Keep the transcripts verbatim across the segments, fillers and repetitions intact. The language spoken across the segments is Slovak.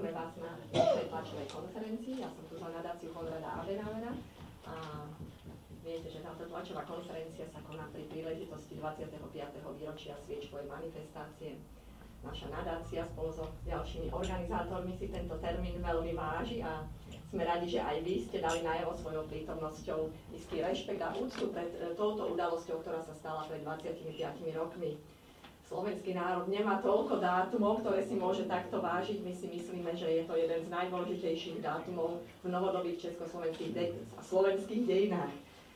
Vítame vás na našej tlačovej konferencii. Ja som tu za nadáciu Konrada Adenauera a viete, že táto tlačová konferencia sa koná pri príležitosti dvadsiateho piateho výročia sviečkovej manifestácie. Naša nadácia spolu so ďalšími organizátormi si tento termín veľmi váži a sme radi, že aj vy ste dali najavo svojou prítomnosťou istý rešpekt a úctu pred touto udalosťou, ktorá sa stala pred dvadsiatimi piatimi rokmi. Slovenský národ nemá toľko dátumov, ktoré si môže takto vážiť. My si myslíme, že je to jeden z najdôležitejších dátumov v novodobých československých dej- a slovenských dejinách.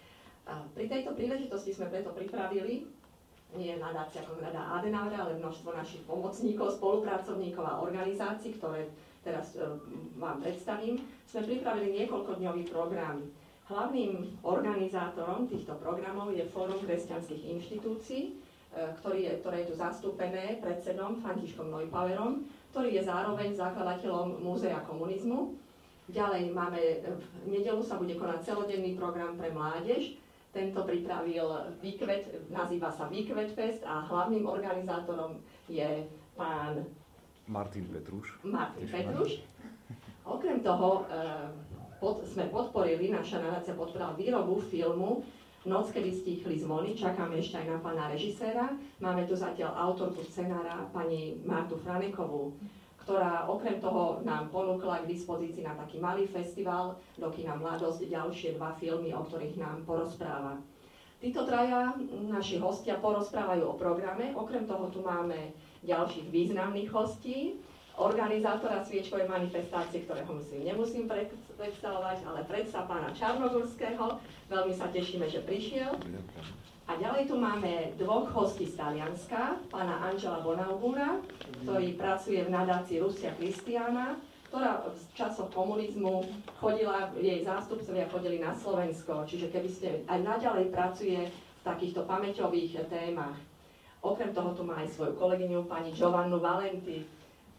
A pri tejto príležitosti sme preto pripravili, nie nadácia Konrada Adenauera, ale množstvo našich pomocníkov, spolupracovníkov a organizácií, ktoré teraz e, vám predstavím, sme pripravili niekoľkodňový program. Hlavným organizátorom týchto programov je Fórum kresťanských inštitúcií, Ktorý je, ktoré je tu zastúpené predsedom Františkom Neupauerom, ktorý je zároveň zakladateľom Múzea komunizmu. Ďalej máme, v nedeľu sa bude konať celodenný program pre mládež. Tento pripravil Výkvet, nazýva sa Výkvet Fest a hlavným organizátorom je pán Martin Petruš. Martin Petruš. Okrem toho pod, sme podporili, naša nadácia podporila výrobu filmu Noc, kedy stíchli zvony, čakáme ešte aj na pána režiséra. Máme tu zatiaľ autorku scenára, pani Martu Franekovú, ktorá okrem toho nám ponúkla k dispozícii na taký malý festival do kina Mladosť ďalšie dva filmy, o ktorých nám porozpráva. Títo traja, naši hostia, porozprávajú o programe. Okrem toho tu máme ďalších významných hostí, organizátora sviečkovej manifestácie, ktorého myslím nemusím predstavovať, ale predsa pána Čarnogurského. Veľmi sa tešíme, že prišiel. A ďalej tu máme dvoch hostí z Talianska, pána Angela Bonaugura, ktorý pracuje v nadácii Russia Christiana, ktorá v časoch komunizmu chodila, jej zástupcovia chodili na Slovensko, čiže keby ste aj naďalej pracuje v takýchto pamäťových témach. Okrem toho tu má aj svoju kolegyňu, pani Giovannu Valenti,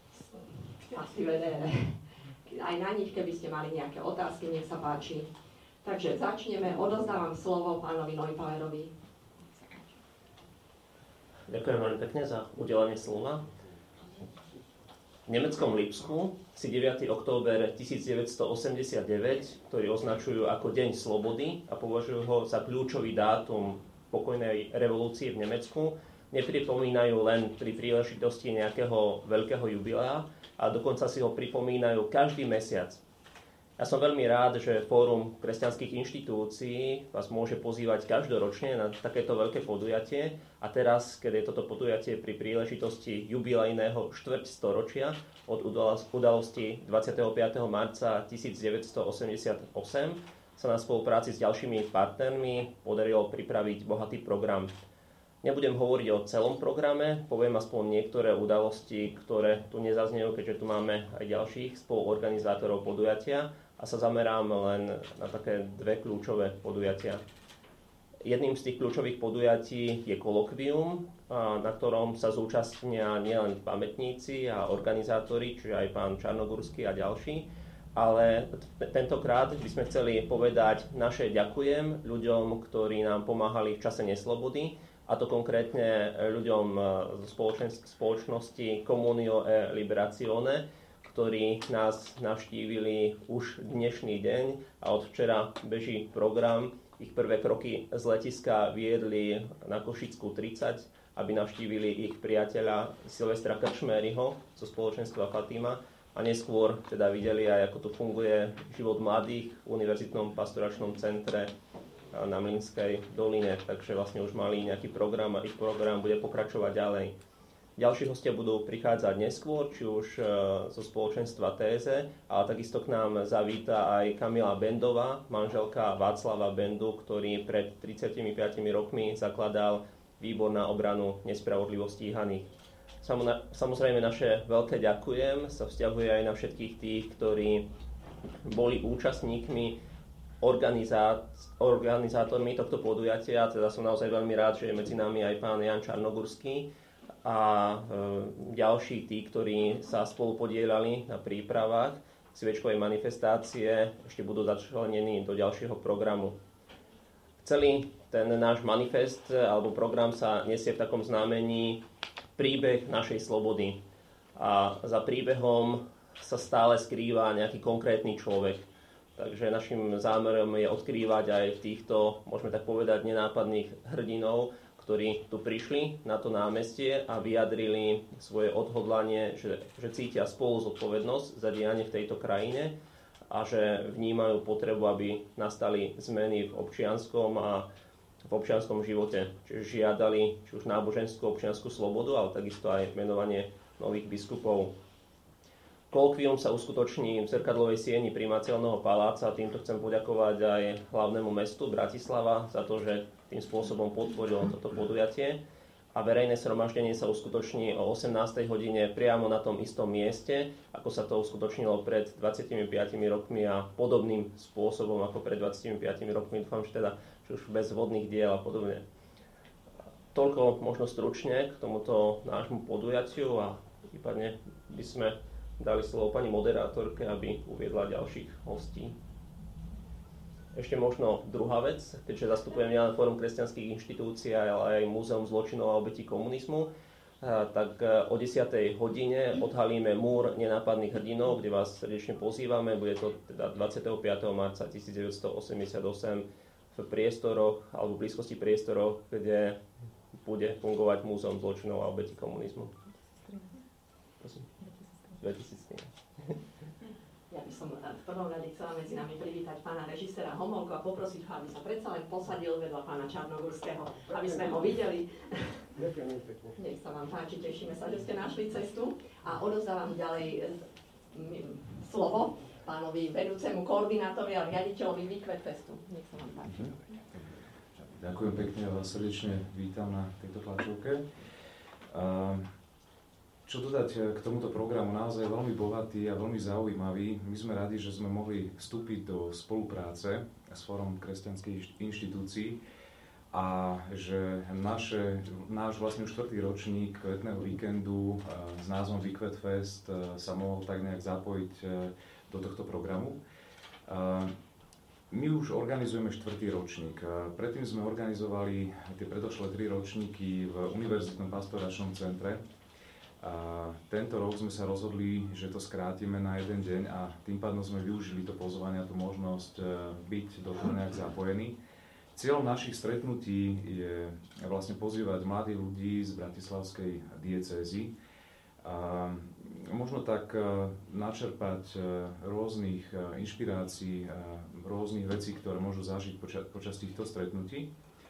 asi vedere. Aj na nich, keby ste mali nejaké otázky, nech sa páči. Takže začneme, odozdávam slovo pánovi Neupauerovi. Ďakujem veľmi pekne za udelenie slova. V nemeckom Lipsku si deviateho október tisícdeväťstoosemdesiatdeväť, ktorý označujú ako Deň slobody a považujú ho za kľúčový dátum pokojnej revolúcie v Nemecku, nepripomínajú len pri príležitosti nejakého veľkého jubilea, a dokonca si ho pripomínajú každý mesiac. Ja som veľmi rád, že Fórum kresťanských inštitúcií vás môže pozývať každoročne na takéto veľké podujatie a teraz, keď je toto podujatie pri príležitosti jubilejného štvrťstoročia od udalosti dvadsiateho piateho marca tisícdeväťstoosemdesiatosem, sa na spolupráci s ďalšími partnermi podarilo pripraviť bohatý program. Nebudem hovoriť o celom programe, poviem aspoň niektoré udalosti, ktoré tu nezaznejú, keďže tu máme aj ďalších spoluorganizátorov podujatia a sa zamerám len na také dve kľúčové podujatia. Jedným z tých kľúčových podujatí je kolokvium, na ktorom sa zúčastnia nielen pamätníci a organizátori, čiže aj pán Čarnogurský a ďalší, ale tentokrát by sme chceli povedať naše ďakujem ľuďom, ktorí nám pomáhali v čase neslobody, a to konkrétne ľuďom zo spoločnosti Comunio e Liberazione, ktorí nás navštívili už dnešný deň a od včera beží program. Ich prvé kroky z letiska viedli na Košickú tridsať, aby navštívili ich priateľa Silvestra Krčméryho zo spoločenstva Fatima a neskôr teda videli aj, ako tu funguje život mladých v Univerzitnom pastoračnom centre na Mlynskej doline, takže vlastne už mali nejaký program a ich program bude pokračovať ďalej. Ďalší hostia budú prichádzať neskôr, či už zo spoločenstva Téze, ale takisto k nám zavíta aj Kamila Bendová, manželka Václava Bendu, ktorý pred tridsiatimi piatimi rokmi zakladal Výbor na obranu nespravodlivo stíhaných. Samozrejme naše veľké ďakujem sa vzťahuje aj na všetkých tých, ktorí boli účastníkmi organizátormi tohto podujatia, teda som naozaj veľmi rád, že je medzi nami aj pán Jan Čarnogurský a e, ďalší tí, ktorí sa spolu podieľali na prípravách sviečkovej manifestácie, ešte budú začlenení do ďalšieho programu. Celý ten náš manifest alebo program sa nesie v takom znamení príbeh našej slobody. A za príbehom sa stále skrýva nejaký konkrétny človek. Takže našim zámerom je odkrývať aj týchto, môžeme tak povedať, nenápadných hrdinov, ktorí tu prišli na to námestie a vyjadrili svoje odhodlanie, že, že cítia spolu zodpovednosť za dianie v tejto krajine a že vnímajú potrebu, aby nastali zmeny v občianskom a v občianskom živote. Čiže žiadali či už náboženskú občiansku slobodu, ale takisto aj menovanie nových biskupov. Kolokvium sa uskutoční v zrkadlovej sieni primáciálneho paláca a týmto chcem poďakovať aj hlavnému mestu Bratislava za to, že tým spôsobom podporilo toto podujatie. A verejné zhromaždenie sa uskutoční o osemnástej hodine priamo na tom istom mieste, ako sa to uskutočnilo pred dvadsiatimi piatimi rokmi a podobným spôsobom ako pred dvadsiatimi piatimi rokmi. Dúfam, že teda že už bez vodných diel a podobne. Toľko možno stručne k tomuto nášmu podujatiu a prípadne by sme dali slovo pani moderátorke, aby uviedla ďalších hostí. Ešte možno druhá vec, keďže zastupujem nielen Fórum kresťanských inštitúcií, ale aj Múzeum zločinov a obetí komunizmu, tak o desiatej hodine odhalíme múr nenápadných hrdinov, kde vás srdečne pozývame. Bude to teda dvadsiateho piateho marca tisícdeväťstoosemdesiatosem v priestoroch alebo v blízkosti priestoroch, kde bude fungovať Múzeum zločinov a obetí komunizmu. Prosím. dvetisíctrinásť. Ja by som v prvom rade chcela medzi nami privítať pána režiséra Homolku a poprosiť ho, aby sa predsa len posadil vedľa pána Čarnogurského, aby sme ho videli. Nech sa vám páči, tešíme sa, že ste našli cestu a odozdávam ďalej slovo pánovi vedúcemu koordinátorovi a riaditeľovi Výkvet Festu. Nech sa vám páči. Ďakujem pekne a vás srdečne vítam na tejto tlačovke. Uh, Čo dodať k tomuto programu, naozaj veľmi bohatý a veľmi zaujímavý. My sme radi, že sme mohli vstúpiť do spolupráce s Fórum kresťanských inštitúcií a že naše, náš vlastne štvrtý ročník kvetného víkendu s názvom Výkvet Fest sa mohol tak nejak zapojiť do tohto programu. My už organizujeme štvrtý ročník. Predtým sme organizovali tie predošlé tri ročníky v Univerzitnom pastoračnom centre. A tento rok sme sa rozhodli, že to skrátime na jeden deň a tým pádom sme využili to pozvanie a tú možnosť byť do toho nejak zapojení. Cieľom našich stretnutí je vlastne pozývať mladých ľudí z bratislavskej diecézy a možno tak načerpať rôznych inšpirácií, rôznych vecí, ktoré môžu zažiť počas, počas týchto stretnutí.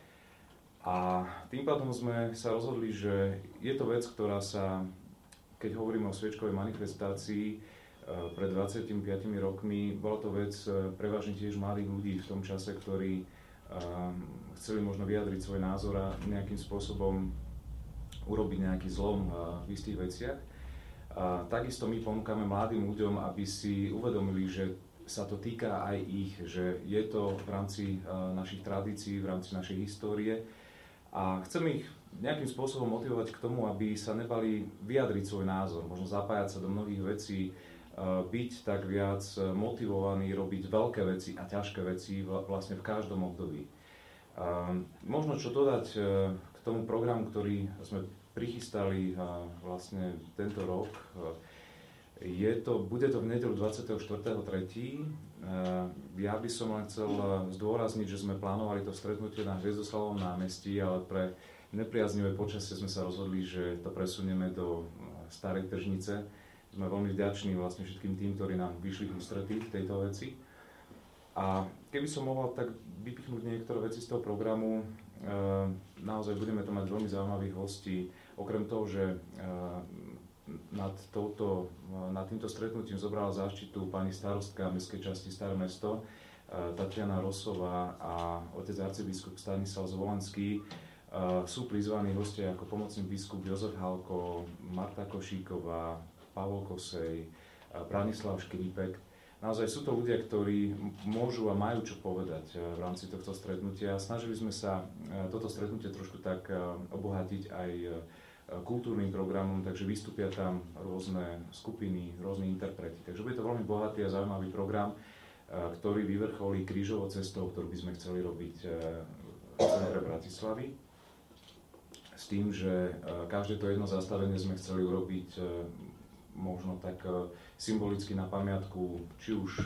A tým pádom sme sa rozhodli, že je to vec, ktorá sa, keď hovoríme o sviečkovej manifestácii pred dvadsiatimi piatimi rokmi, bola to vec prevažne tiež mladých ľudí v tom čase, ktorí chceli možno vyjadriť svoj názor a nejakým spôsobom urobiť nejaký zlom v istých veciach. A takisto my ponúkame mladým ľuďom, aby si uvedomili, že sa to týka aj ich, že je to v rámci našich tradícií, v rámci našej histórie. A chcem ich nejakým spôsobom motivovať k tomu, aby sa nebali vyjadriť svoj názor, možno zapájať sa do mnohých vecí, byť tak viac motivovaní robiť veľké veci a ťažké veci vlastne v každom období. Možno čo dodať k tomu programu, ktorý sme prichystali vlastne tento rok, je to, bude to v nedeľu dvadsiateho štvrtého tretieho Ja by som len chcel zdôrazniť, že sme plánovali to stretnutie na Hviezdoslavovom námestí, ale pre nepriaznivé počasie sme sa rozhodli, že to presunieme do Starej Tržnice. Sme veľmi vďační vlastne všetkým tým, ktorí nám vyšli v ústretí v tejto veci. A keby som mohol tak vypichnúť niektoré veci z toho programu, naozaj budeme to mať veľmi zaujímavých hostí. Okrem toho, že Nad, touto, nad týmto stretnutím zobrala záštitu pani starostka mestskej časti Staré Mesto, Tatiana Rosová a otec arcibiskup Stanislav Zvolenský. Sú prizvaní hostia ako pomocný biskup Jozef Halko, Marta Košíková, Pavol Kosej, Branislav Škripek. Naozaj sú to ľudia, ktorí môžu a majú čo povedať v rámci tohto stretnutia. Snažili sme sa toto stretnutie trošku tak obohatiť aj kultúrnym programom, takže vystúpia tam rôzne skupiny, rôzne interpreti. Takže bude to veľmi bohatý a zaujímavý program, ktorý vyvrcholí krížovou cestou, ktorú by sme chceli robiť v centre Bratislavy. S tým, že každé to jedno zastavenie sme chceli urobiť možno tak symbolicky na pamiatku, či už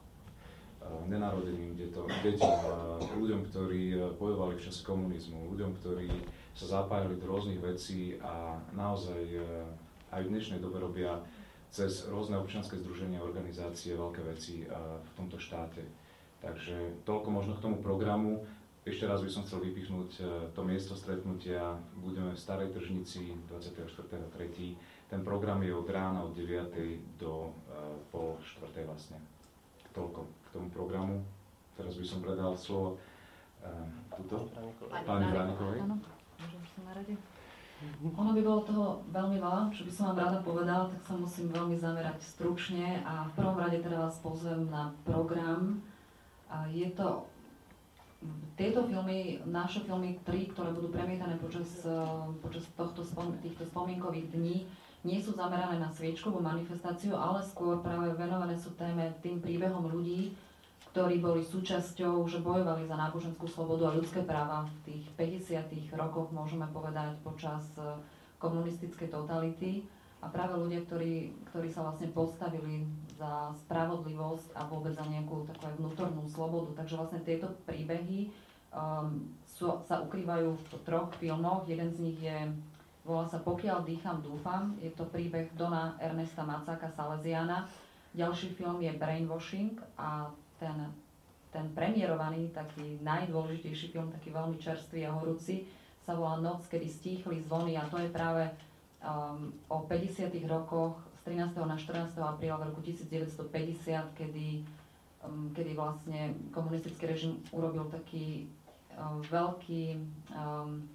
nenarodeným deťom, ľuďom, ktorí bojovali v čase komunizmu, ľuďom, ktorí sa zapájali do rôznych vecí a naozaj aj v dnešnej dobe robia cez rôzne občianske združenia a organizácie veľké veci v tomto štáte. Takže toľko možno k tomu programu. Ešte raz by som chcel vypichnúť to miesto stretnutia. Budeme v Starej Tržnici dvadsiateho štvrtého tretieho Ten program je od rána od deviatej do pol štvrtej vlastne. Toľko k tomu programu. Teraz by som predal slovo uh, tuto, pani Vránikovej. Áno, môžem sa na rade. Ono by bolo toho veľmi veľa, čo by som vám rada povedala, tak sa musím veľmi zamerať stručne a v prvom rade teda vás pozvem na program. A je to, tieto filmy, naše filmy, tri, ktoré budú premietané počas, počas tohto, týchto spomienkových dní, nie sú zamerané na sviečkovú manifestáciu, ale skôr práve venované sú téme tým príbehom ľudí, ktorí boli súčasťou, že bojovali za náboženskú slobodu a ľudské práva v tých päťdesiatych rokoch, môžeme povedať, počas komunistickej totality. A práve ľudia, ktorí, ktorí sa vlastne postavili za spravodlivosť a vôbec za nejakú takú vnútornú slobodu. Takže vlastne tieto príbehy um, sú, sa ukrývajú v troch filmoch. Jeden z nich je volá sa Pokiaľ dýcham, dúfam. Je to príbeh Dona Ernesta Macáka Salesiana. Ďalší film je Brainwashing a ten, ten premiérovaný, taký najdôležitejší film, taký veľmi čerstvý a horúci, sa volá Noc, kedy stíchli zvony a to je práve um, o päťdesiatych rokoch z trinásteho na štrnásteho apríla v roku devätnásťstopäťdesiat, kedy, um, kedy vlastne komunistický režim urobil taký um, veľký um,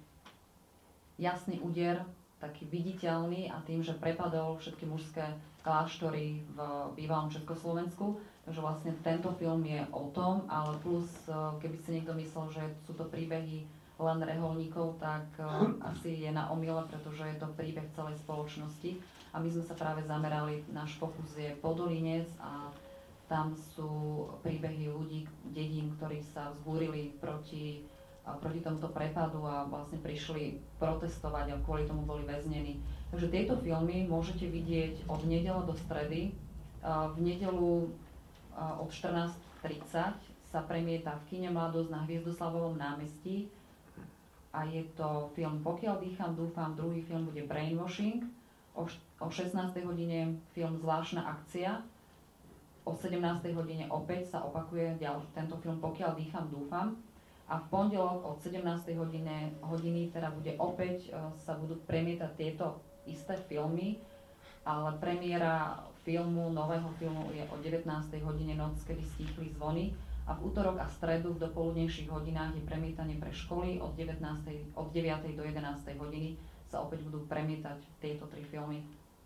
jasný úder, taký viditeľný a tým, že prepadol všetky mužské kláštory v bývalom Československu. Takže vlastne tento film je o tom, ale plus, keby si niekto myslel, že sú to príbehy len reholníkov, tak asi je na omyle, pretože je to príbeh celej spoločnosti. A my sme sa práve zamerali, náš fokus je Podolinec a tam sú príbehy ľudí, dedín, ktorí sa vzbúrili proti proti tomuto prepadu a vlastne prišli protestovať a kvôli tomu boli väznení. Takže tieto filmy môžete vidieť od nedele do stredy. V nedelu od štrnásť tridsať sa premieta v kine Mladosť na Hviezdoslavovom námestí a je to film Pokiaľ dýcham, dúfam, druhý film bude Brainwashing. O šestnástej hodine film Zvláštna akcia. O sedemnástej hodine opäť sa opakuje tento film Pokiaľ dýcham, dúfam. A v pondelok od sedemnástej hodine, hodiny teda bude opäť, uh, sa budú premietať tieto isté filmy, ale premiéra filmu, nového filmu je o devätnástej hodine Noc, kedy stíchli zvony a v útorok a stredu v dopoludnejších hodinách je premietanie pre školy od, devätnástej, od deviatej do jedenástej hodiny sa opäť budú premietať tieto tri filmy.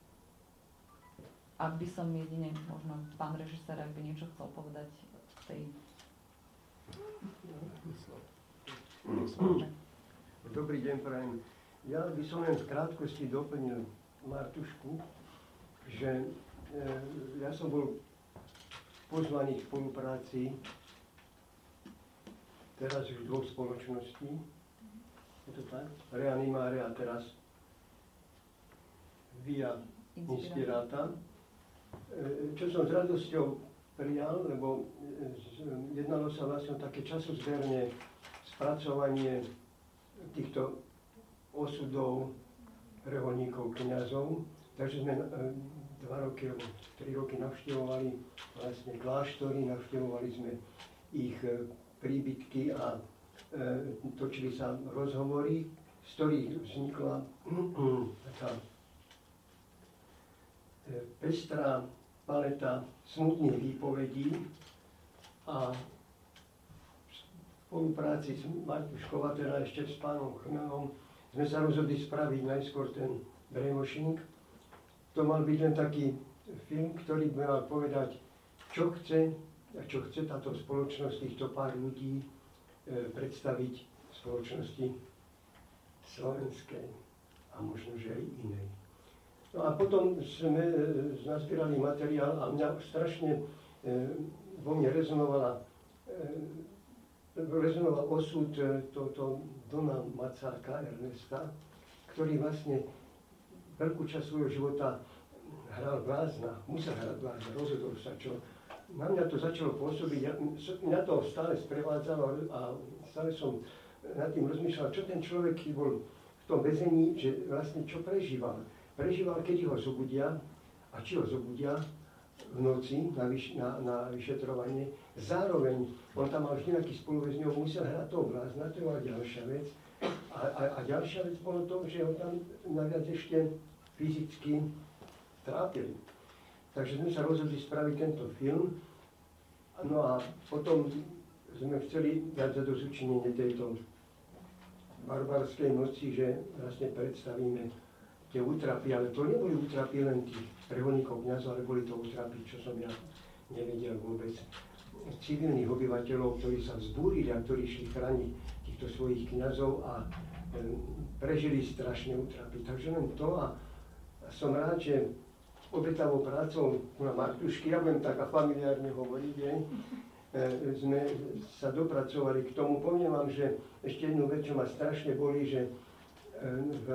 Ak by som jedine, možno pán režisér, ak by niečo chcel povedať v tej... Dobrý deň, prajem. Ja by som len v krátkosti doplnil Martušku, že e, ja som bol pozvaný k spolupráci teraz už dvoch spoločností. Je to tak? Reanimária a teraz Via Inspirata. E, čo som s radosťou prijal, lebo jednalo sa vlastne o také časozberne spracovanie týchto osudov reholníkov, kňazov. Takže sme dva roky, alebo tri roky navštevovali vlastne kláštory, navštevovali sme ich príbytky a e, točili sa rozhovory, z ktorých vznikla taká e, pestrá paleta smutných výpovedí a v spolupráci s Martuškou a teda ešte s pánom Chrmelom sme sa rozhodli spraviť najskôr ten Brainwashing. To mal byť len taký film, ktorý by mal povedať, čo chce a čo chce táto spoločnosť, týchto pár ľudí e, predstaviť v spoločnosti slovenskej a možno, že aj inej. No a potom sme e, nazbierali materiál a mňa strašne e, vo mne rezonovala e, rezonoval osud tohto Dona Macáka Ernesta, ktorý vlastne veľkú časť svojho života hral blázna, musel hrať blázna, rozhodol sa čo. Na mňa to začalo pôsobiť, ja, mňa to stále sprevádzalo a stále som nad tým rozmýšľal, čo ten človek bol v tom väzení, že vlastne čo prežíval. Prežíval, keď ho zobudia, a či ho zobudia v noci na, vyš, na, na vyšetrovanie. Zároveň on tam mal vždy nejaký spoluväzňov, musel hrať toho blázna, to bola ďalšia vec. A, a, a ďalšia vec bolo to, že ho tam naviac ešte fyzicky trápili. Takže sme sa rozhodli spraviť tento film. No a potom sme chceli dať zadozučinenie tejto barbarskej noci, že vlastne predstavíme tie útrapy, ale to neboli útrapy len tých reholníkov kňazov, ale boli to útrapy, čo som ja nevedel vôbec, civilných obyvateľov, ktorí sa vzbúrili a ktorí šli chrániť týchto svojich kňazov a prežili strašné útrapy. Takže len to a som rád, že obetavou prácou na Martušky, ja budem taká familiárne hovoriť, je, sme sa dopracovali k tomu. Poviem vám, že ešte jednu vec, čo ma strašne bolí, že v,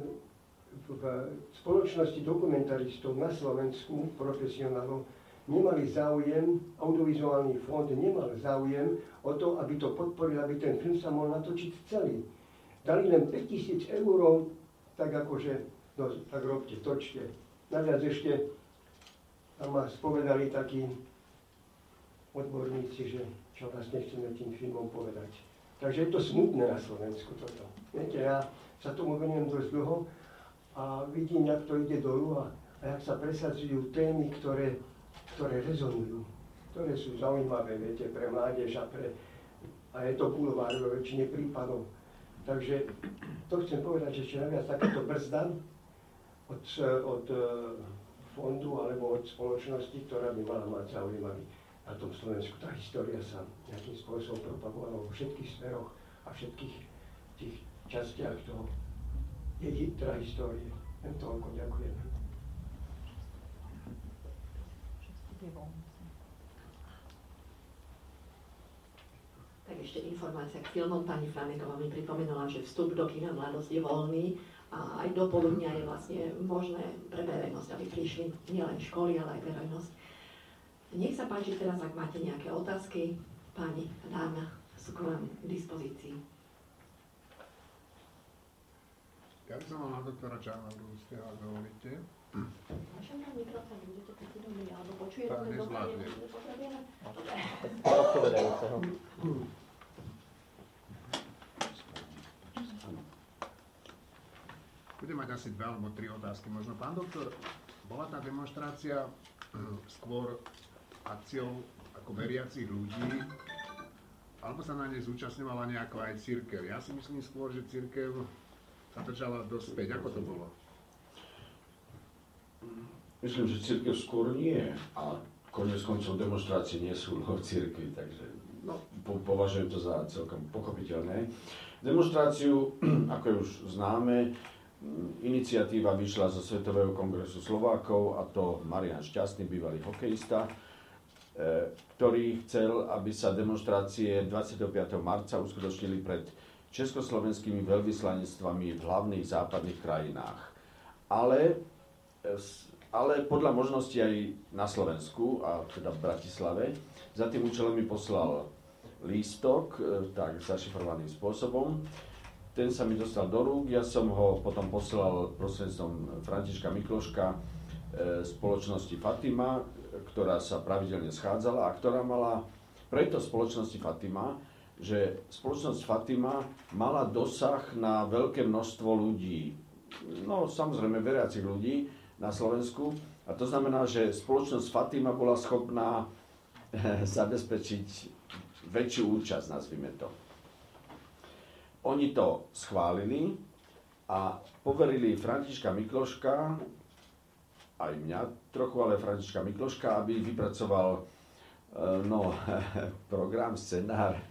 v spoločnosti dokumentaristov na Slovensku, profesionálov, nemali záujem, audiovizuálny fond nemal záujem o to, aby to podporil, aby ten film sa mohol natočiť celý. Dali len päťtisíc eur, tak akože, no tak robte, točte. Naviac ešte tam ma spovedali takí odborníci, že čo vlastne chceme tým filmom povedať. Takže je to smutné na Slovensku toto. Viete, ja sa tomu venujem dosť dlho a vidím, jak to ide dolu a, a jak sa presadzujú témy, ktoré, ktoré rezonujú, ktoré sú zaujímavé, viete, pre mládež a pre... A je to bulvár vo väčšine prípadov. Takže to chcem povedať, že ešte naviac takáto brzda od, od fondu alebo od spoločnosti, ktorá by mala mať záujem, aby na tom Slovensku tá história sa nejakým spôsobom propagovala vo všetkých smeroch a všetkých tých častiach toho jeditra histórie. Len toľko, ďakujem. Tak ešte informácia k filmom. Pani Franeková mi pripomenula, že vstup do kina Mladosť je voľný a aj do poludnia je vlastne možné pre verejnosť, aby prišli nielen školy, ale aj verejnosť. Nech sa páči teraz, ak máte nejaké otázky, páni a dáma sú k vám k dispozícii. Ja by som mal na doktora Čána Brústeho, ak dovolíte. Môžem tam mikrofón, budete taký dobrý, alebo počujete Tak, to dobre, nezvládne. nepotrebujeme? Dobre. Odpovedajúceho. Budem mať asi dve alebo tri otázky. Možno, pán doktor, bola tá demonštrácia skôr akciou ako veriacich ľudí, alebo sa na nej zúčastňovala nejako aj cirkev? Ja si myslím skôr, že cirkev sa držala dosť späť. Ako to bolo? Myslím, že cirkev skôr nie. A koniec koncov demonstrácie nie sú v cirkvi, takže no, po, považujem to za celkom pochopiteľné. Demonstráciu, ako je už známe, iniciatíva vyšla zo Svetového kongresu Slovákov, a to Marián Šťastný, bývalý hokejista, ktorý chcel, aby sa demonštrácie dvadsiateho piateho marca uskutočnili pred československými veľvyslanectvami v hlavných západných krajinách. Ale, ale podľa možnosti aj na Slovensku, a teda v Bratislave, za tým účelom mi poslal lístok, tak zašifrovaným spôsobom. Ten sa mi dostal do rúk, ja som ho potom poslal prostredníctvom Františka Mikloška spoločnosti Fatima, ktorá sa pravidelne schádzala a ktorá mala preto spoločnosti Fatima, že spoločnosť Fatima mala dosah na veľké množstvo ľudí. No samozrejme veriacich ľudí na Slovensku. A to znamená, že spoločnosť Fatima bola schopná zabezpečiť väčšiu účasť, nazvime to. Oni to schválili a poverili Františka Mikloška, aj mňa trochu, ale Františka Mikloška, aby vypracoval no, program, scenár,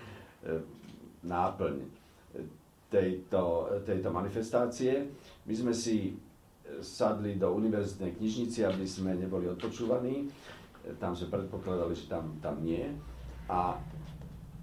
náplň tejto, tejto manifestácie. My sme si sadli do univerzitnej knižnice, aby sme neboli odpočúvaní. Tam sme predpokladali, že tam, tam nie. A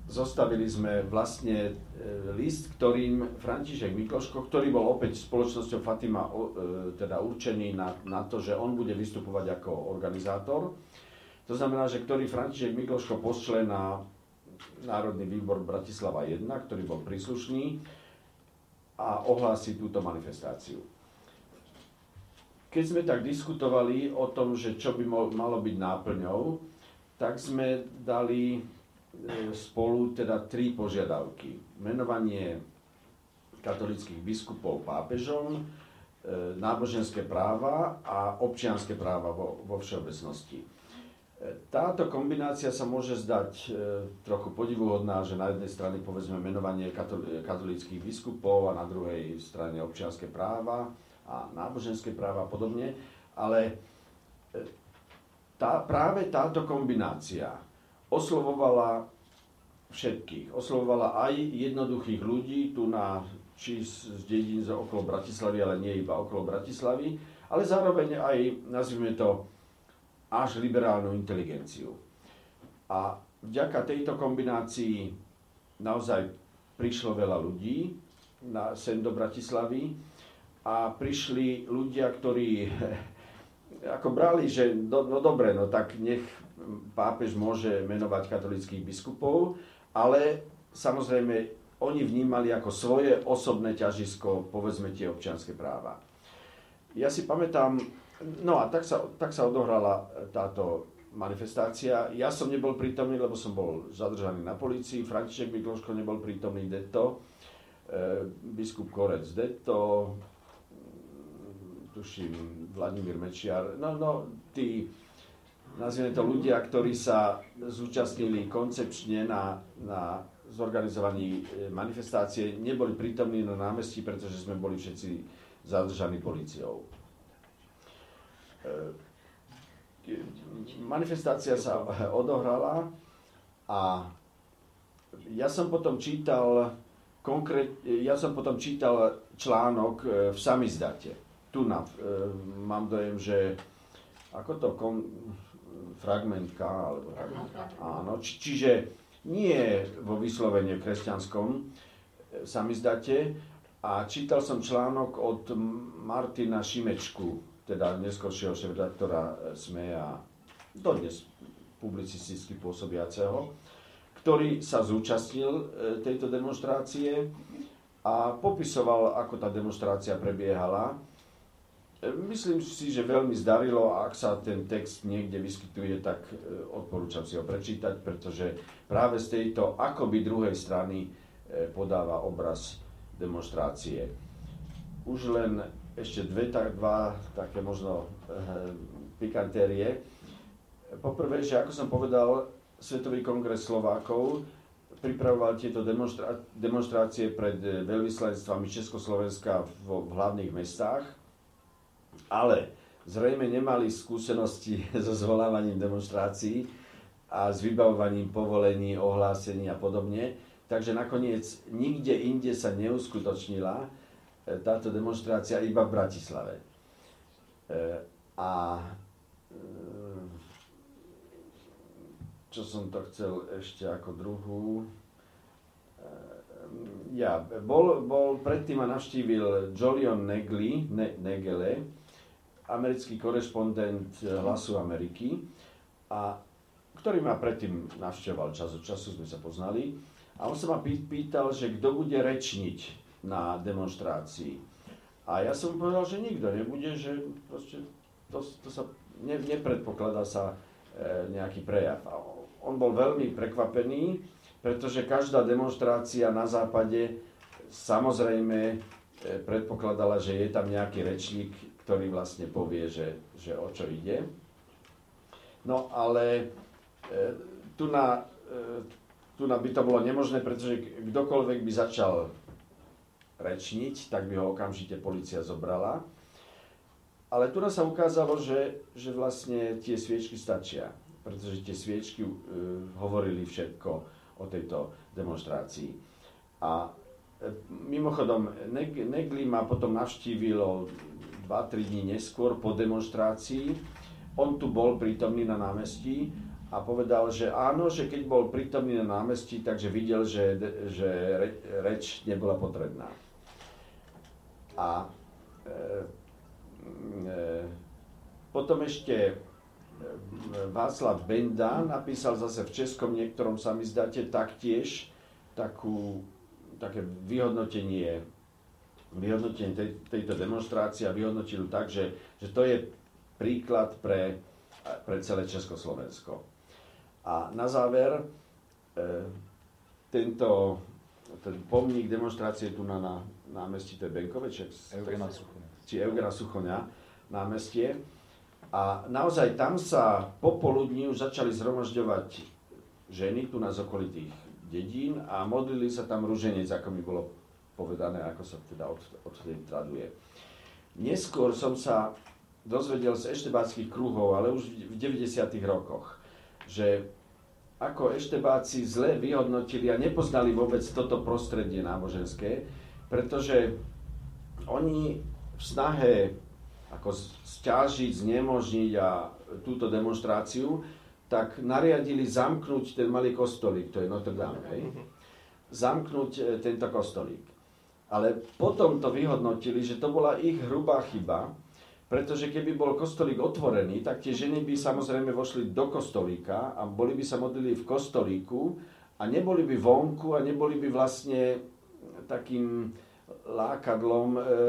zostavili sme vlastne list, ktorým František Mikloško, ktorý bol opäť spoločnosťou Fatima teda určený na, na to, že on bude vystupovať ako organizátor. To znamená, že ktorý František Mikloško pošle na Národný výbor Bratislava jeden, ktorý bol príslušný, a ohlási túto manifestáciu. Keď sme tak diskutovali o tom, že čo by malo byť náplňou, tak sme dali spolu teda tri požiadavky. Menovanie katolíckych biskupov pápežom, náboženské práva a občianske práva vo, vo všeobecnosti. Táto kombinácia sa môže zdať trochu podivuhodná, že na jednej strane povedzme menovanie katolíckych biskupov a na druhej strane občianske práva a náboženské práva a podobne, ale tá, práve táto kombinácia oslovovala všetkých. Oslovovala aj jednoduchých ľudí tu na, či z dedín okolo Bratislavy, ale nie iba okolo Bratislavy, ale zároveň aj, nazvime to, až liberálnu inteligenciu. A vďaka tejto kombinácii naozaj prišlo veľa ľudí na, sem do Bratislavy a prišli ľudia, ktorí ako brali, že no, no dobre, no tak nech pápež môže menovať katolíckych biskupov, ale samozrejme oni vnímali ako svoje osobné ťažisko, povedzme, tie občianske práva. Ja si pamätám, no a tak sa, tak sa odohrala táto manifestácia. Ja som nebol prítomný, lebo som bol zadržaný na polícii, František Mikloško nebol prítomný, detto, e, biskup Korec detto, tuším, Vladimír Mečiar, no, no, tí, nazvime to ľudia, ktorí sa zúčastnili koncepčne na, na zorganizovaní manifestácie, neboli prítomní na námestí, pretože sme boli všetci zadržaní políciou. Manifestácia sa odohrala a ja som potom čítal konkrét, ja som potom čítal článok v Samizdate. Tu na, e, mám dojem, že ako to kon, fragmentka, alebo tak, áno, či, čiže nie vo vyslovene kresťanskom e, Samizdate, a čítal som článok od Martina Šimečku, teda neskoršieho šéfredaktora es em e a dodnes publicisticky pôsobiaceho, ktorý sa zúčastnil e, tejto demonštrácie a popisoval, ako tá demonštrácia prebiehala. Myslím si, že veľmi zdarilo, a ak sa ten text niekde vyskytuje, tak odporúčam si ho prečítať, pretože práve z tejto akoby druhej strany podáva obraz demonštrácie. Už len ešte dve, tak, dva také možno pikantérie. Poprvé, že ako som povedal, Svetový kongres Slovákov pripravoval tieto demonstra- demonštrácie pred veľvyslanectvami Československa v, v hlavných mestách, ale zrejme nemali skúsenosti so zvolávaním demonštrácií a s vybavovaním povolení, ohlásení a podobne. Takže nakoniec nikde inde sa neuskutočnila táto demonštrácia, iba v Bratislave. A čo som to chcel ešte ako druhú? Ja, bol, bol predtým ma navštívil Jolion Negli, ne, Negele, americký korešpondent Hlasu Ameriky, a ktorý ma predtým navštevoval čas od času, sme sa poznali. A on sa ma pýtal, že kto bude rečniť na demonštrácii. A ja som povedal, že nikto nebude, že proste to, to sa ne, nepredpokladá sa e, nejaký prejav. A on bol veľmi prekvapený, pretože každá demonštrácia na západe samozrejme e, predpokladala, že je tam nejaký rečník, ktorý vlastne povie, že, že o čo ide. No ale e, tu, na, e, tu na by to bolo nemožné, pretože kdokoľvek by začal rečniť, tak by ho okamžite polícia zobrala. Ale tu sa ukázalo, že, že vlastne tie sviečky stačia, pretože tie sviečky e, hovorili všetko o tejto demonštrácii. A e, mimochodom, Negli ma potom navštívilo dva tri dní neskôr po demonštrácii. On tu bol prítomný na námestí a povedal, že áno, že keď bol prítomný na námestí, takže videl, že, že reč nebola potrebná. A e, e, potom ešte Václav Benda napísal zase v českom niektorom samizdáte taktiež takú, také vyhodnotenie, vyhodnotenie tej, tejto demonstrácie a vyhodnotil tak, že, že to je príklad pre, pre celé Československo. A na záver e, tento ten pomník demonstrácie tu na, na námestí, to je Benkoveček, Eugena Suchoňa. či Eugena Suchoňa námestie. A naozaj tam sa popoludní už začali zhromažďovať ženy tu na z okolitých dedín a modlili sa tam ruženec, ako mi bolo povedané, ako sa teda od, odtedy traduje. Neskôr som sa dozvedel z eštebáckých kruhov, ale už v deväťdesiatych rokoch, že ako eštebáci zle vyhodnotili a nepoznali vôbec toto prostredie náboženské, pretože oni v snahe ako sťažiť, znemožniť a túto demonstráciu, tak nariadili zamknúť ten malý kostolík, to je Notre Dame, hej? Zamknúť tento kostolík. Ale potom to vyhodnotili, že to bola ich hrubá chyba, pretože keby bol kostolík otvorený, tak tie ženy by samozrejme vošli do kostolíka a boli by sa modlili v kostolíku a neboli by vonku a neboli by vlastne takým lákadlom, e,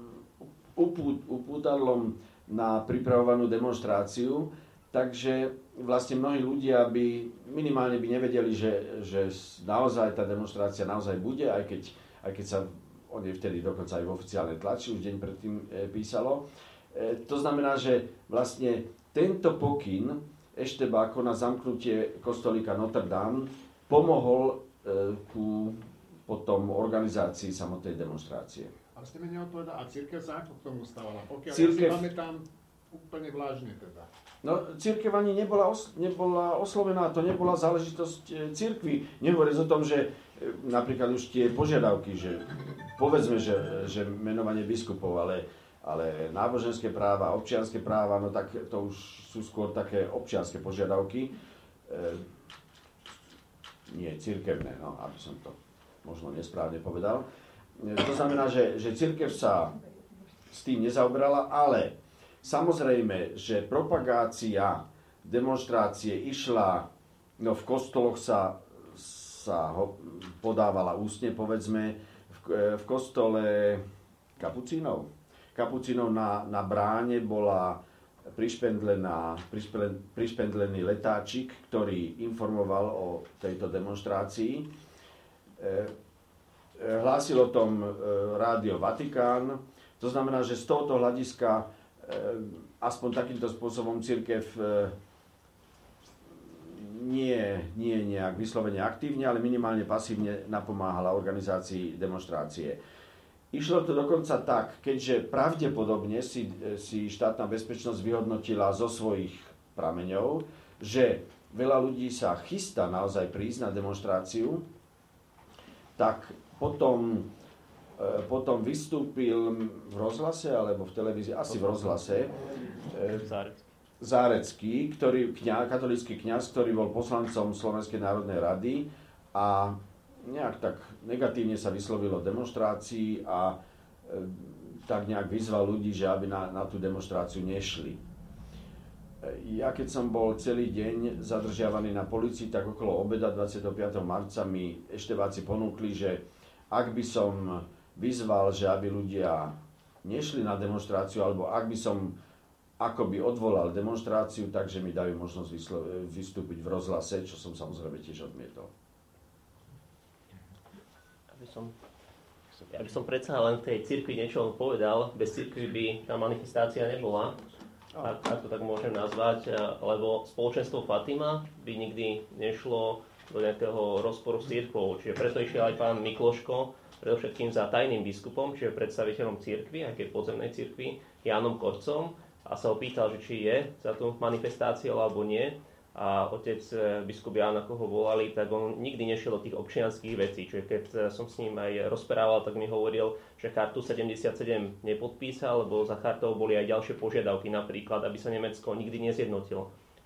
upútadlom na pripravovanú demonstráciu, takže vlastne mnohí ľudia by minimálne by nevedeli, že, že naozaj tá demonstrácia naozaj bude, aj keď, aj keď sa o nej vtedy dokonca aj v oficiálnej tlači už deň predtým e, písalo. E, to znamená, že vlastne tento pokyn Eštebákov na zamknutie kostolíka Notre Dame pomohol e, ku potom organizácii samotnej demonstrácie. Ale ste mi neodpovedali, a cirkev sa ako k tomu stávala? Pokiaľ Cirkev... ja si pamätám úplne vlážne teda. No, cirkev ani nebola, os- nebola oslovená, to nebola záležitosť e, cirkvi. Nehovoriac o tom, že e, napríklad už tie požiadavky, že povedzme, že, že menovanie biskupov, ale, ale náboženské práva, občianske práva, no tak to už sú skôr také občianske požiadavky. E, nie cirkevné, no, aby som to možno nesprávne povedal. To znamená, že, že cirkev sa s tým nezaoberala, ale samozrejme, že propagácia demonstrácie išla, no v kostoloch sa, sa ho podávala ústne, povedzme, v, v kostole kapucínov. Kapucínov na, na bráne bola prišpendlená, prišpendlený letáčik, ktorý informoval o tejto demonstrácii. Hlásil o tom rádio Vatikán. To znamená, že z tohoto hľadiska aspoň takýmto spôsobom cirkev nie, nie nejak vyslovene aktívne, ale minimálne pasívne napomáhala organizácii demonstrácie. Išlo to dokonca tak, keďže pravdepodobne si, si štátna bezpečnosť vyhodnotila zo svojich prameňov, že veľa ľudí sa chystá naozaj prísť na demonstráciu, tak potom, e, potom vystúpil v rozhlase, alebo v televízii, asi v rozhlase, e, Zárecký, ktorý, kňa, katolícky kňaz, ktorý bol poslancom Slovenskej národnej rady a nejak tak negatívne sa vyslovil o demonštrácii a e, tak nejak vyzval ľudí, že aby na, na tú demonštráciu nešli. E, ja keď som bol celý deň zadržiavaný na polícii, tak okolo obeda dvadsiateho piateho marca mi eštebáci ponúkli, že ak by som vyzval, že aby ľudia nešli na demonštráciu, alebo ak by som akoby odvolal demonštráciu, takže mi dajú možnosť vyslo- vystúpiť v rozhlase, čo som samozrejme tiež odmietol. Ja by som, ja by som predsa len tej cirkvi niečo povedal. Bez cirkvi by tá manifestácia nebola, ak, ak to tak môžem nazvať, lebo spoločenstvo Fatima by nikdy nešlo do nejakého rozporu s cirkvou. Čiže preto išiel aj pán Mikloško, predovšetkým za tajným biskupom, čiže predstaviteľom cirkvi, aj keď podzemnej cirkvi, Jánom Korcom, a sa ho pýtal, že či je za tú manifestáciu alebo nie. A otec biskup Ján, ako ho volali, tak on nikdy nešiel do tých občianských vecí. Čiže keď som s ním aj rozprával, tak mi hovoril, že chartu sedemdesiatsedem nepodpísal, lebo za chartou boli aj ďalšie požiadavky, napríklad, aby sa Nemecko nikdy nezjednotilo.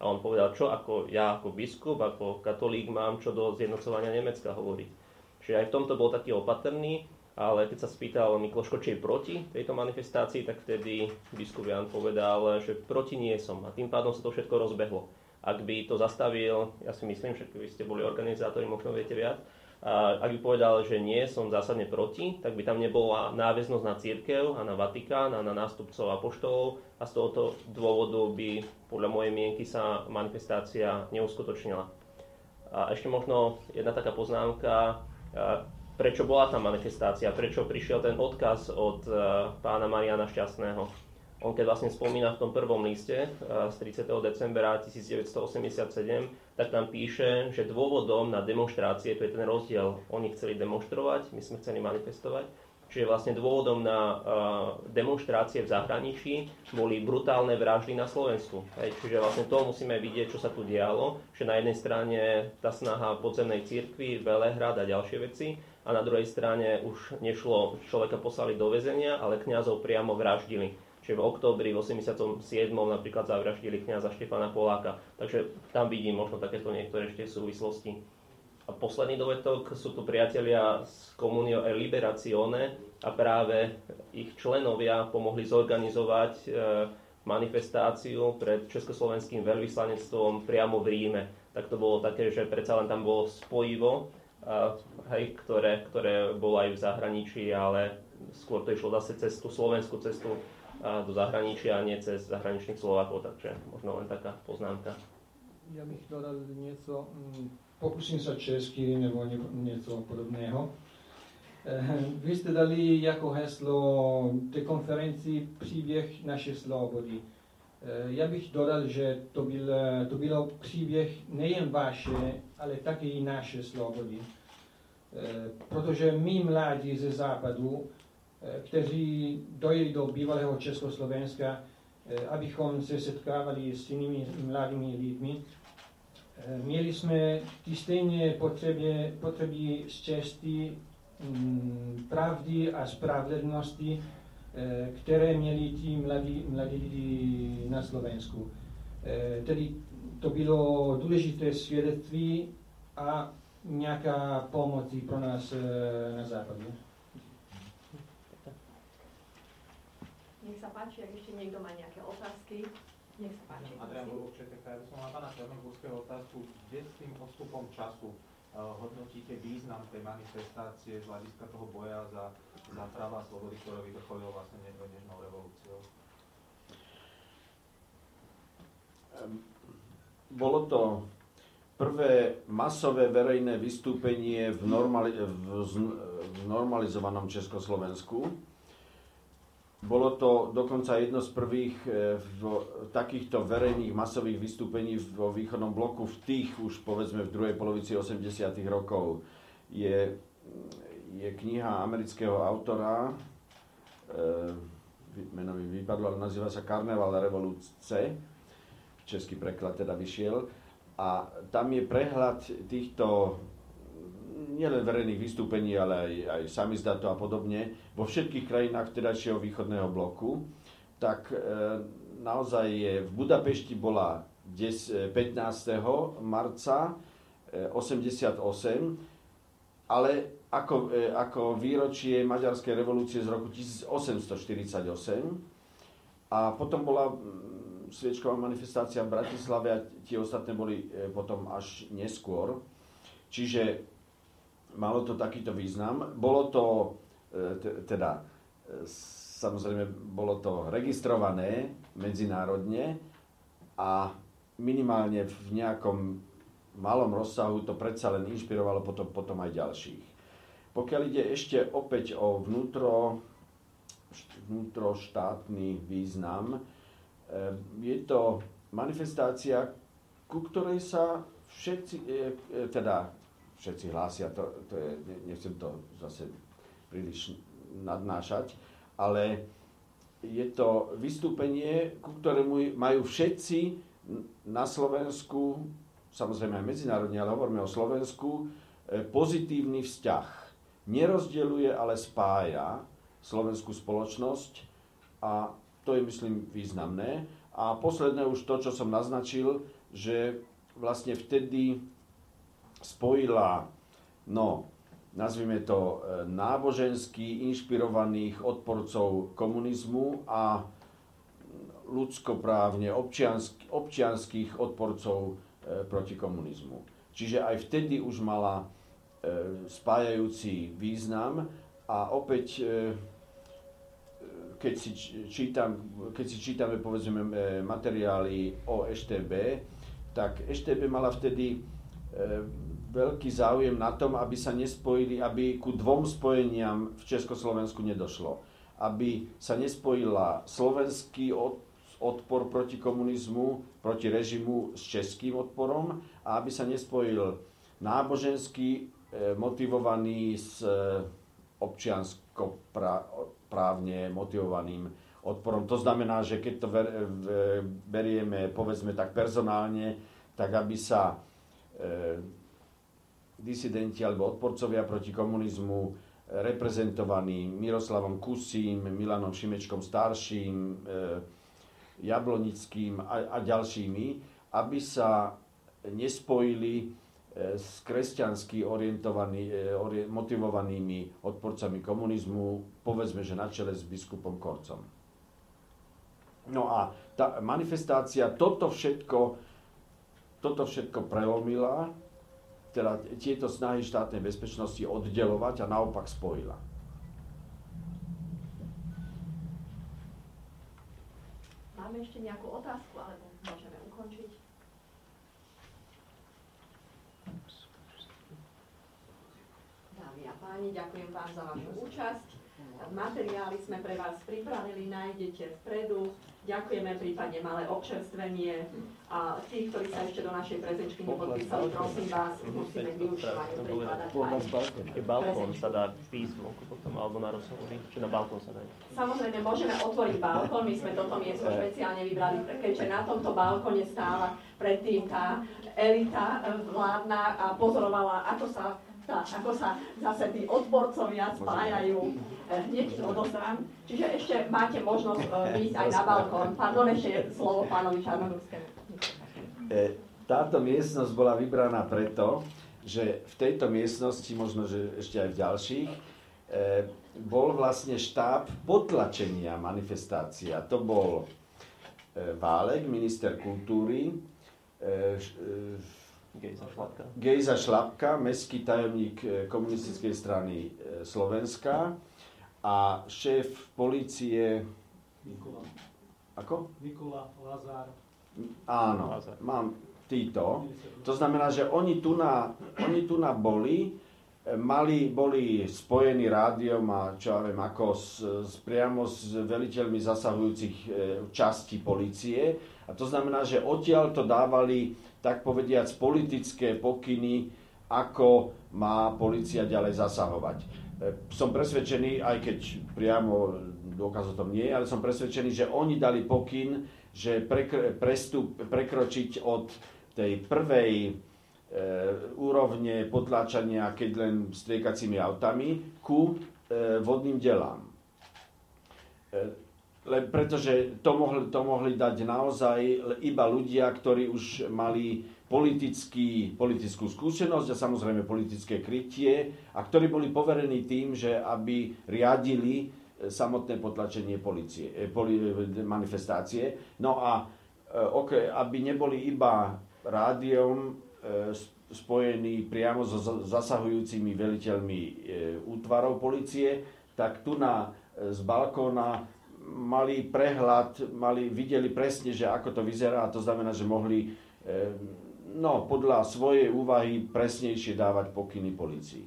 A on povedal, čo ako ja ako biskup, ako katolík mám čo do zjednocovania Nemecka hovoriť. Čiže aj v tomto bol taký opatrný, ale keď sa spýtal Mikloško, či je proti tejto manifestácii, tak vtedy biskup Ján povedal, že proti nie som. A tým pádom sa to všetko rozbehlo. Ak by to zastavil, ja si myslím, že keby ste boli organizátori, možno viete viac, a ak by povedal, že nie, som zásadne proti, tak by tam nebola náväznosť na cirkev a na Vatikán a na nástupcov apoštolov a z tohoto dôvodu by podľa mojej mienky sa manifestácia neuskutočnila. A ešte možno jedna taká poznámka, prečo bola tá manifestácia, prečo prišiel ten odkaz od pána Mariána Šťastného. On keď vlastne spomína v tom prvom liste z tridsiateho decembra tisícdeväťstoosemdesiatsedem, tak tam píše, že dôvodom na demonštrácie, to je ten rozdiel, oni chceli demonštrovať, my sme chceli manifestovať, čiže vlastne dôvodom na uh, demonštrácie v zahraničí boli brutálne vraždy na Slovensku. Hej, čiže vlastne to musíme vidieť, čo sa tu dialo, že na jednej strane tá snaha podzemnej cirkvi, Velehrad a ďalšie veci, a na druhej strane už nešlo, človeka poslali do väzenia, ale kňazov priamo vraždili. Čiže v októbri v osemdesiatom siedmom napríklad zavraždili kňaza Štefana Poláka. Takže tam vidím možno takéto niektoré ešte súvislosti. A posledný dovetok, sú tu priatelia z Comunio e Liberazione a práve ich členovia pomohli zorganizovať e, manifestáciu pred československým veľvyslanectvom priamo v Ríme. Tak to bolo také, že predsa len tam bolo spojivo, a, hej, ktoré, ktoré bolo aj v zahraničí, ale skôr to išlo zase cez tú slovenskú cestu do zahraničia, a nie cez zahraničných Slovákov, takže možno len taká poznámka. Ja bych dodal niečo, pokúsim sa česky nebo niečo podobného. Vy ste dali ako heslo tej konferencii Příběh naše slobody. Ja bych dodal, že to, byl, to bylo příběh nejen vaše, ale také i naše slobody. Protože my mladí ze západu, kteří dojeli do bývalého Československa, abychom se setkávali s inými mladými lidmi. Měli jsme ty stejné potřeby, potřeby štěstí, pravdy a spravedlnosti, které měli ti mladí, mladí lidi na Slovensku. Tedy to bylo důležité svědectví a nějaká pomoc pro nás na západu. Nech sa páči, ak ešte niekto má nejaké otázky. Nech sa páči. Adrián Bobov, ČTK. Ja by som mal pána Černohorského otázku. Kde s tým odstupom času uh, hodnotíte význam tej manifestácie z hľadiska toho boja za, za práva a slobody, ktoré vyvrcholilo vlastne dnešnou revolúciou? Bolo to prvé masové verejné vystúpenie v, normali- v, v normalizovanom Československu. Bolo to dokonca jedno z prvých v takýchto verejných masových vystúpení vo východnom bloku v tých už povedzme v druhej polovici osemdesiatych rokov. Je, je kniha amerického autora, e, meno mi vypadlo, ale nazýva sa Karneval revolúcie, český preklad teda vyšiel, a tam je prehľad týchto nielen verejných vystúpení, ale aj, aj samizdato a podobne, vo všetkých krajinách vtedajšieho východného bloku, tak e, naozaj je, v Budapešti bola pätnásteho marca e, osemdesiatosem, ale ako, e, ako výročie Maďarskej revolúcie z roku tisícosemstoštyridsaťosem, a potom bola m, sviečková manifestácia v Bratislave a tie ostatné boli e, potom až neskôr. Čiže malo to takýto význam. Bolo to, teda, samozrejme, bolo to registrované medzinárodne a minimálne v nejakom malom rozsahu to predsa len inšpirovalo potom, potom aj ďalších. Pokiaľ ide ešte opäť o vnútro, vnútroštátny význam, je to manifestácia, ku ktorej sa všetci, teda všetci hlásia, to, to je, nechcem to zase príliš nadnášať, ale je to vystúpenie, ku ktorému majú všetci na Slovensku, samozrejme aj medzinárodne, ale hovoríme o Slovensku, pozitívny vzťah. Nerozdeľuje, ale spája slovenskú spoločnosť a to je, myslím, významné. A posledné už to, čo som naznačil, že vlastne vtedy spojila, no, nazvime to, nábožensky inšpirovaných odporcov komunizmu a ľudskoprávne občiansky, občianských odporcov e, proti komunizmu. Čiže aj vtedy už mala e, spájajúci význam a opäť, e, keď, si čítam, keď si čítame povedzme materiály o é té bé, tak é té bé mala vtedy e, veľký záujem na tom, aby sa nespojili, aby ku dvom spojeniam v Československu nedošlo. Aby sa nespojila slovenský od odpor proti komunizmu, proti režimu s českým odporom a aby sa nespojil nábožensky e, motivovaný s e, občiansko-právne motivovaným odporom. To znamená, že keď to ver, v, berieme, povedzme tak personálne, tak aby sa e, disidenti alebo odporcovia proti komunizmu reprezentovaní Miroslavom Kusím, Milanom Šimečkom starším, e, Jablonickým a, a ďalšími, aby sa nespojili e, s kresťansky orientovaný, e, ori, motivovanými odporcami komunizmu, povedzme, že na čele s biskupom Korcom. No a tá manifestácia toto všetko, toto všetko prelomila, teda tieto snahy štátnej bezpečnosti oddelovať a naopak spojila. Máme ešte nejakú otázku, alebo môžeme ukončiť? Dámy a páni, ďakujem vám za vašu účasť. Materiály sme pre vás pripravili, nájdete vpredu. Ďakujeme prípadne malé občerstvenie. A tí, ktorí sa ešte do našej prezenčky nepodpísali, prosím vás, musíme k vyučovaniu prikladať aj balkón sa dá písť vonku potom, alebo na rozhovory, či na balkón sa dá. Samozrejme, môžeme otvoriť balkón, my sme toto miesto špeciálne vybrali, keďže na tomto balkóne stála predtým tá elita vládna a pozorovala, ako sa tá, ako sa zase tí odporcovia spájajú. Hneď odozdám. Čiže ešte máte možnosť ísť aj na balkón. Pardon, ešte slovo pánovi Čarnogórskému. Táto miestnosť bola vybraná preto, že v tejto miestnosti, možno že ešte aj v ďalších, bol vlastne štáb potlačenia manifestácia. To bol Válek, minister kultúry, Gejza Šlapka. Gejza Šlapka, mestský tajomník komunistickej strany Slovenska a šéf polície Nikola. Ako? Nikola Lazár. Áno, Lazár. mám títo. To znamená, že oni tu na, oni tu na boli, mali, boli spojení rádiom a čo ja viem, ako s, s, priamo s veliteľmi zasahujúcich e, častí polície. A to znamená, že odtiaľ to dávali, tak povediac, politické pokyny, ako má polícia ďalej zasahovať. E, som presvedčený, aj keď priamo dôkaz o tom nie, ale som presvedčený, že oni dali pokyn, že prekr- prestup, prekročiť od tej prvej e, úrovne potláčania, keď len striekacími autami, ku e, vodným delám. E, Le, pretože to mohli, to mohli dať naozaj iba ľudia, ktorí už mali politický, politickú skúsenosť a samozrejme politické krytie a ktorí boli poverení tým, že aby riadili samotné potlačenie policie, poli, manifestácie. No a okay, aby neboli iba rádiom spojení priamo so zasahujúcimi veliteľmi útvarov policie, tak tu na, z balkóna mali prehľad, mali, videli presne, že ako to vyzerá, a to znamená, že mohli no, podľa svojej úvahy presnejšie dávať pokyny polícii.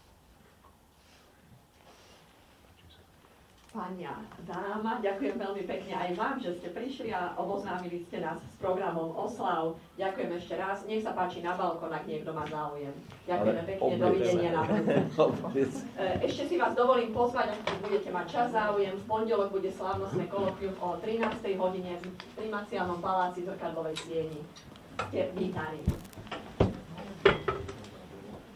Pani a dáma, ďakujem veľmi pekne aj vám, že ste prišli a oboznámili ste nás s programom Oslav. Ďakujem ešte raz. Nech sa páči na balkón, ak niekto má záujem. Ďakujeme ale pekne, dovidenia na Ešte si vás dovolím pozvať, ak budete mať čas záujem. V pondelok bude slávnostné kolokvium o trinástej hodine v Primaciálnom paláci Zrkadlovej sieni. Ste vítaní.